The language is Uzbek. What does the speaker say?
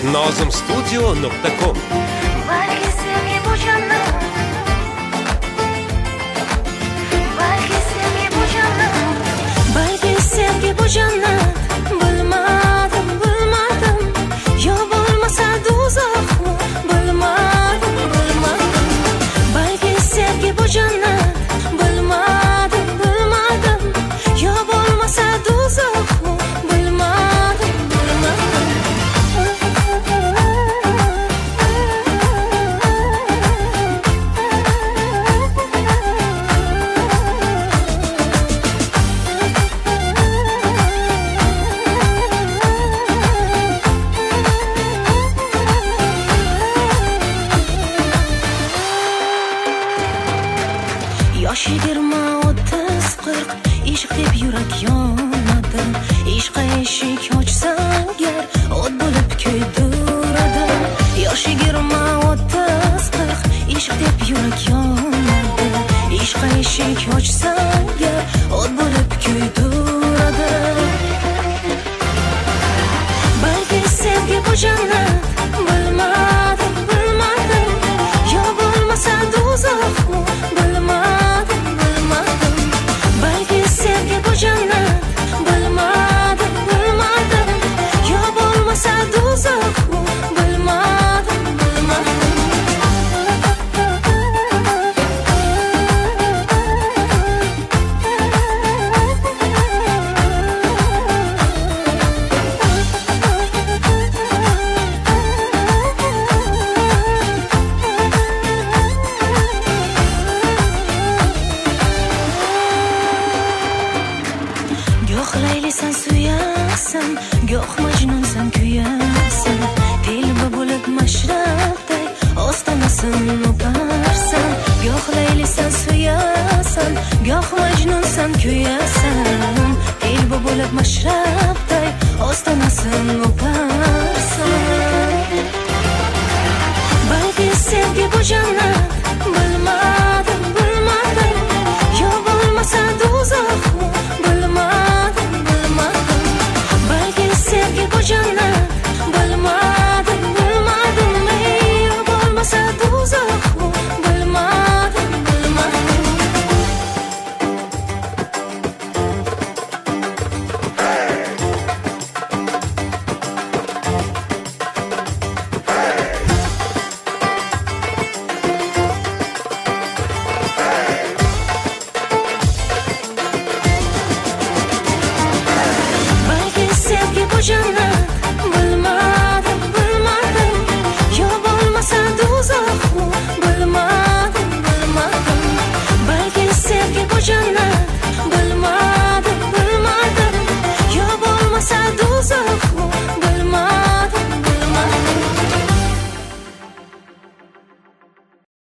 nozimstudio.com. Balki sevgi bu jannat, balki sevgi bu jannat, balki sevgi bu jannat. Bilmadim, bilmadim, yo bo'lmasa do'zaxmi? Bilmadim, bilmadim, balki sevgi bu jannat. Bilmadim, bilmadim, yo bo'lmasa do'zaxmi? Bilmadim, bilmadim. Yosh 20-30-40, ishq deb yurak yonadi. Ishqqa eshik ochsam gar, o't bo'lib kuydiradi. Yosh 20-30-40, ishq deb yurak yonadi. Ishqqa eshik ochsam gar, o't bo'lib kuydiradi. Balki sevgi bu jannat. Bilmadim, bilmadim, yo bo'lmasa do'zaxmi? Bilmadim, bilmadim, balki sevgi bu jannat. Bilmadim, bilmadim, yo bo'lmasa do'zaxmi? Bilmadim, bilmadim. Goh laylisan suyasan, goh majnunsan kuyasan. Telba bo'lib mashrabday ostonasin o'parsan. Goh laylisan suyasan, goh majnunsan kuyasan. Telba bo'lib mashrabday ostonasin o'parsan. Balki sevgi bu jannat. Bilmadim, bilmadim, yo bo'lmasa do'zaxmi? Bilmadim, bilmadim, balki sevgi bu jannat. Bilmadim, bilmadim, yo bo'lmasa do'zaxmi? Bilmadim, bilmadim. Balki sevgi bu jannat.